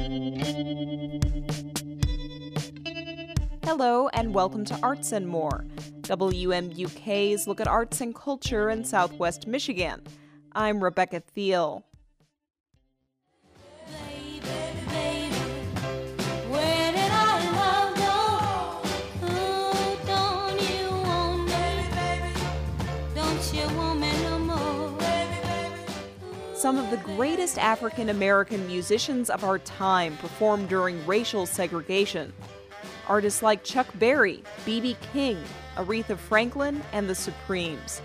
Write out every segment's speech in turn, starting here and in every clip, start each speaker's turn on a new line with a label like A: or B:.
A: Hello and welcome to Arts and More, WMUK's look at arts and culture in Southwest Michigan. I'm Rebecca Thiel. Some of the greatest African American musicians of our time performed during racial segregation. Artists like Chuck Berry, B.B. King, Aretha Franklin, and the Supremes.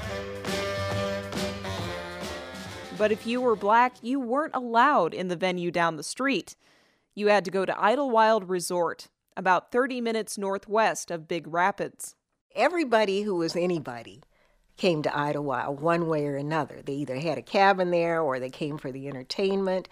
A: But if you were black, you weren't allowed in the venue down the street. You had to go to Idlewild Resort, about 30 minutes northwest of Big Rapids.
B: Everybody who was anybody came to Idlewild one way or another. They either had a cabin there or they came for the entertainment.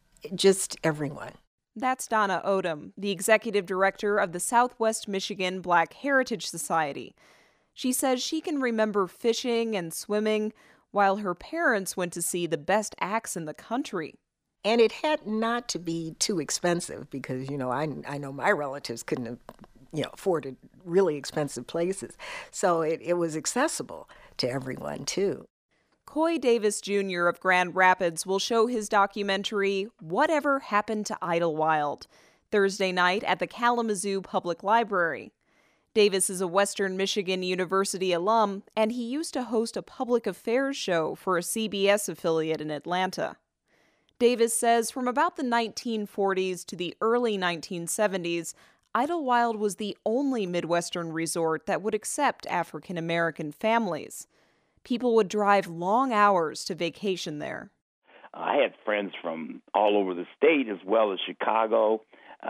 B: Just everyone.
A: That's Donna Odom, the executive director of the Southwest Michigan Black Heritage Society. She says she can remember fishing and swimming while her parents went to see the best acts in the country.
B: And it had not to be too expensive because, I know my relatives couldn't have, afforded really expensive places. So it was accessible to everyone, too.
A: Coy Davis Jr. of Grand Rapids will show his documentary, Whatever Happened to Idlewild, Thursday night at the Kalamazoo Public Library. Davis is a Western Michigan University alum, and he used to host a public affairs show for a CBS affiliate in Atlanta. Davis says from about the 1940s to the early 1970s, Idlewild was the only Midwestern resort that would accept African American families. People would drive long hours to vacation there.
C: I had friends from all over the state as well as Chicago,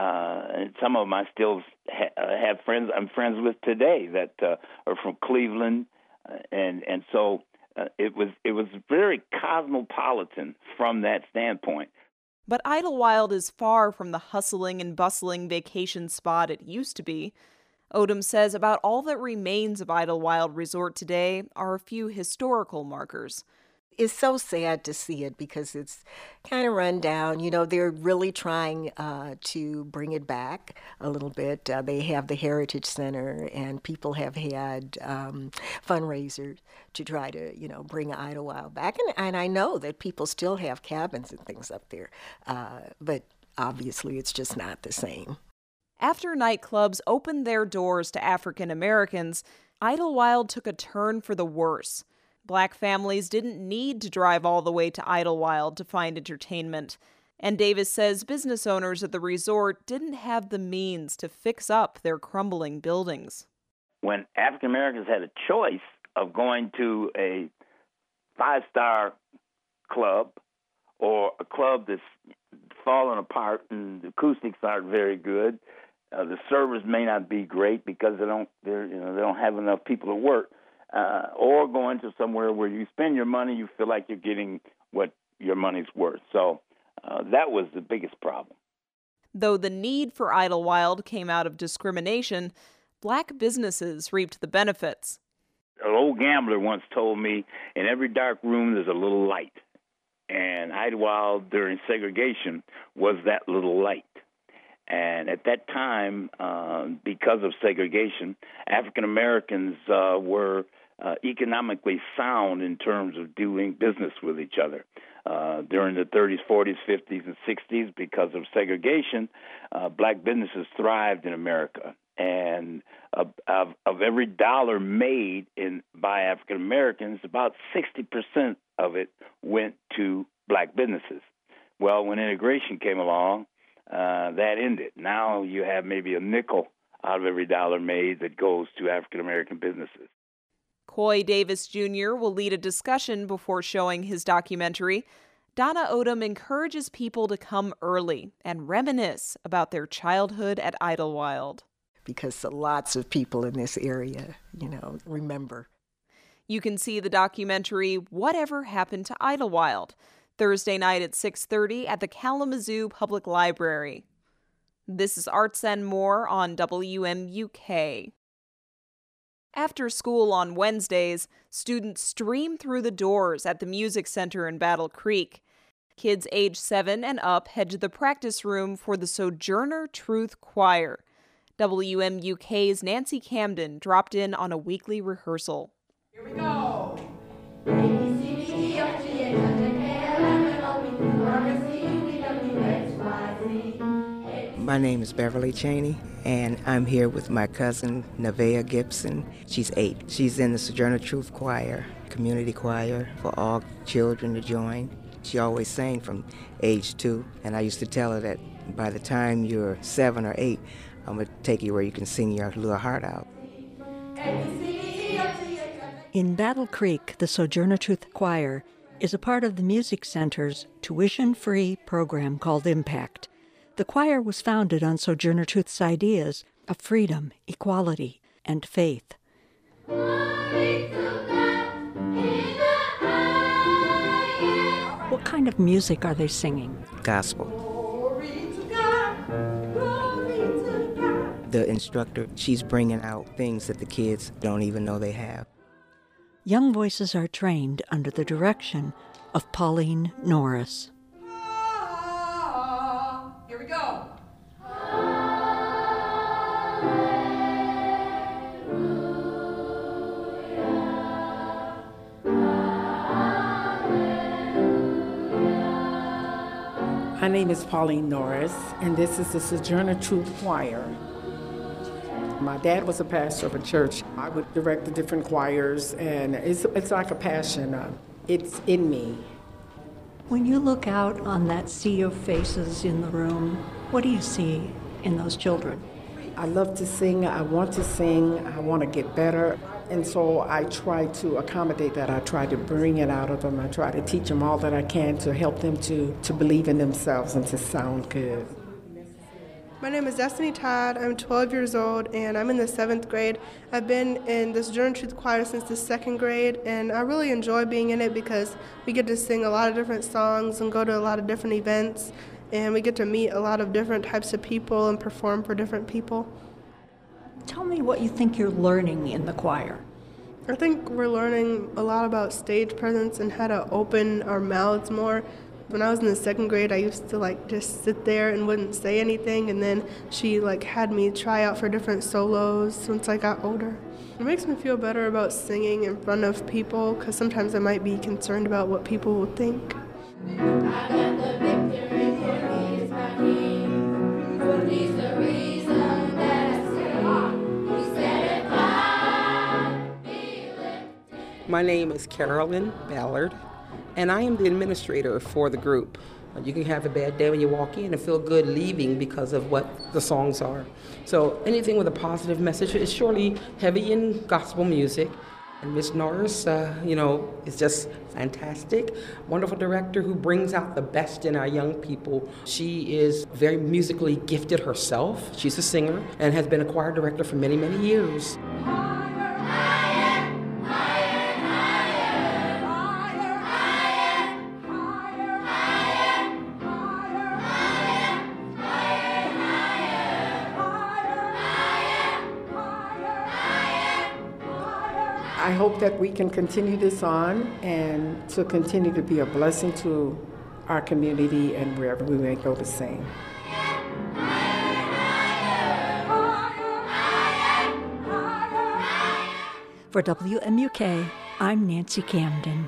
C: and some of them I still have friends I'm friends with today that are from Cleveland, and so it was very cosmopolitan from that standpoint.
A: But Idlewild is far from the hustling and bustling vacation spot it used to be. Odom says about all that remains of Idlewild Resort today are a few historical markers.
B: It's so sad to see it because it's kind of run down. They're really trying to bring it back a little bit. They have the Heritage Center, and people have had fundraisers to try to, bring Idlewild back. And I know that people still have cabins and things up there, but obviously it's just not the same.
A: After nightclubs opened their doors to African Americans, Idlewild took a turn for the worse. Black families didn't need to drive all the way to Idlewild to find entertainment. And Davis says business owners at the resort didn't have the means to fix up their crumbling buildings.
C: When African Americans had a choice of going to a 5-star club or a club that's falling apart and the acoustics aren't very good, the service may not be great because they don't have enough people to work. Or going to somewhere where you spend your money, you feel like you're getting what your money's worth. So that was the biggest problem.
A: Though the need for Idlewild came out of discrimination, black businesses reaped the benefits.
C: An old gambler once told me, in every dark room there's a little light. And Idlewild during segregation was that little light. And at that time, because of segregation, African Americans were economically sound in terms of doing business with each other. During the 30s, 40s, 50s, and 60s, because of segregation, black businesses thrived in America. And of every dollar made by African Americans, about 60% of it went to black businesses. Well, when integration came along, that ended. Now you have maybe a nickel out of every dollar made that goes to African American businesses.
A: Coy Davis Jr. will lead a discussion before showing his documentary. Donna Odom encourages people to come early and reminisce about their childhood at Idlewild.
B: Because lots of people in this area, remember.
A: You can see the documentary Whatever Happened to Idlewild, Thursday night at 6:30 at the Kalamazoo Public Library. This is Arts and More on WMUK. After school on Wednesdays, students stream through the doors at the Music Center in Battle Creek. Kids age 7 and up head to the practice room for the Sojourner Truth Choir. WMUK's Nancy Camden dropped in on a weekly rehearsal.
D: Here we go.
E: My name is Beverly Cheney, and I'm here with my cousin, Nevaeh Gibson. She's 8. She's in the Sojourner Truth Choir, community choir for all children to join. She always sang from age 2, and I used to tell her that by the time you're 7 or 8, I'm going to take you where you can sing your little heart out.
F: In Battle Creek, the Sojourner Truth Choir is a part of the Music Center's tuition-free program called Impact. The choir was founded on Sojourner Truth's ideas of freedom, equality, and faith. What kind of music are they singing?
E: Gospel. The instructor, she's bringing out things that the kids don't even know they have.
F: Young voices are trained under the direction of Pauline Norris.
D: Here we go.
G: My name is Pauline Norris, and this is the Sojourner Truth Choir. My dad was a pastor of a church. I would direct the different choirs, and it's like a passion. It's in me.
F: When you look out on that sea of faces in the room, what do you see in those children?
G: I love to sing. I want to sing. I want to get better. And so I try to accommodate that. I try to bring it out of them. I try to teach them all that I can to help them to believe in themselves and to sound good.
H: My name is Destiny Todd. I'm 12 years old, and I'm in the 7th grade. I've been in the Sojourner Truth Choir since the 2nd grade, and I really enjoy being in it because we get to sing a lot of different songs and go to a lot of different events, and we get to meet a lot of different types of people and perform for different people.
F: Tell me what you think you're learning in the choir.
H: I think we're learning a lot about stage presence and how to open our mouths more. When I was in the 2nd grade, I used to just sit there and wouldn't say anything, and then she had me try out for different solos once I got older. It makes me feel better about singing in front of people because sometimes I might be concerned about what people will think.
I: My name is Carolyn Ballard, and I am the administrator for the group. You can have a bad day when you walk in and feel good leaving because of what the songs are. So anything with a positive message is surely heavy in gospel music. And Miss Norris, is just fantastic. Wonderful director who brings out the best in our young people. She is very musically gifted herself. She's a singer and has been a choir director for many, many years.
G: I hope that we can continue this on and to continue to be a blessing to our community and wherever we may go to sing.
F: For WMUK, I'm Nancy Camden.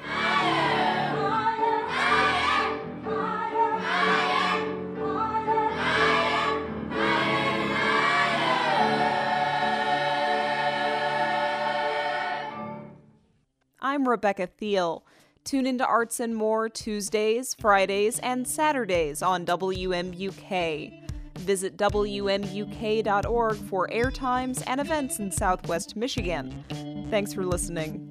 A: I'm Rebecca Thiel. Tune into Arts and More Tuesdays, Fridays, and Saturdays on WMUK. Visit WMUK.org for airtimes and events in Southwest Michigan. Thanks for listening.